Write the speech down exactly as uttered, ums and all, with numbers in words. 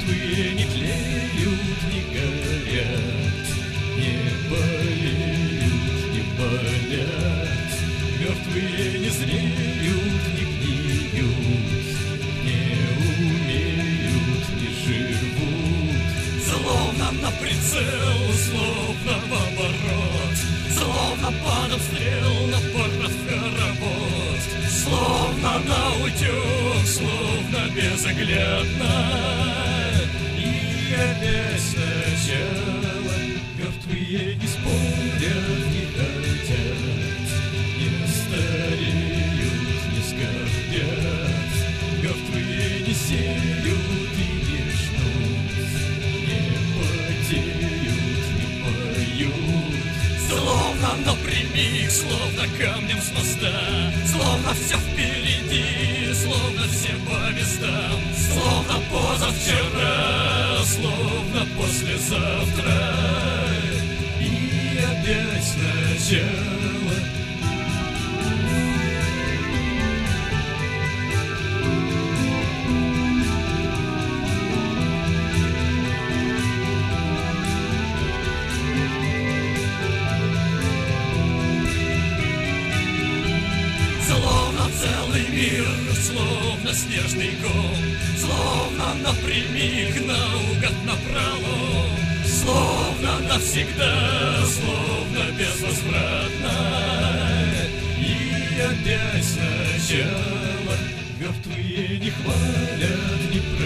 Мертвые не тлеют, не горят, не болеют, не болят. Мертвые не зреют, не гниют, не умеют, не живут. Словно на прицел, словно в оборот, словно под обстрел, на парад хоровод. Словно на утек, словно безоглядно. И опять начало. Мертвые не спорят, не хотят, не стареют, не скорбят. Мертвые не сеют и не жнут, не потеют, не поют. Словно напрямик, словно камнем с моста, словно все впереди, словно все по местам. Словно позавчера, словно послезавтра. И опять начало. Словно целый мир, словно снежный ком, словно напрямик, наугад напролом. Словно навсегда, словно безвозвратно. И опять начало. Мертвые не хвалят, не